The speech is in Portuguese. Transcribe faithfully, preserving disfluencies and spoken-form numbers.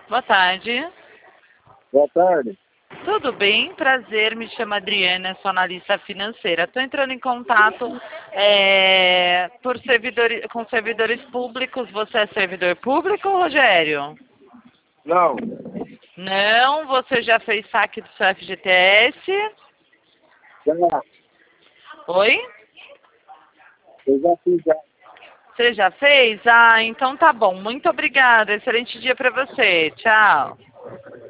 Boa tarde. Boa tarde. Tudo bem? Prazer, me chamo Adriana, sou analista financeira. Estou entrando em contato é, por servidores, com servidores públicos. Você é servidor público, Rogério? Não. Não, você já fez saque do seu F G T S? Já. Oi? Eu já fiz já. Você já fez? Ah, então tá bom. Muito obrigada. Excelente dia para você. Tchau.